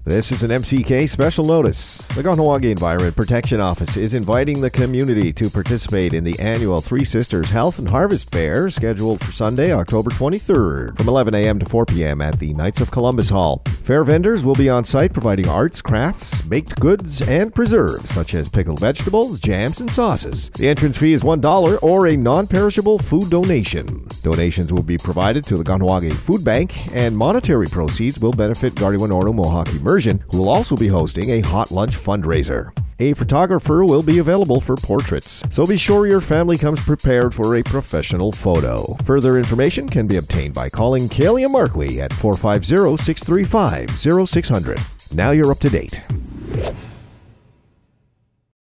This is an MCK special notice. The Kahnawake Environment Protection Office is inviting the community to participate in the annual Three Sisters Health and Harvest Fair, scheduled for Sunday, October 23rd, from 11 a.m. to 4 p.m. at the Knights of Columbus Hall. Fair vendors will be on site providing arts, crafts, baked goods, and preserves, such as pickled vegetables, jams, and sauces. The entrance fee is $1 or a non-perishable food donation. Donations will be provided to the Kahnawake Food Bank, and monetary proceeds will benefit Gardiwan Ordo Mohawk Immersion, who will also be hosting a hot lunch fundraiser. A photographer will be available for portraits, so be sure your family comes prepared for a professional photo. Further information can be obtained by calling Kalia Markway at 450-635-0600. Now you're up to date.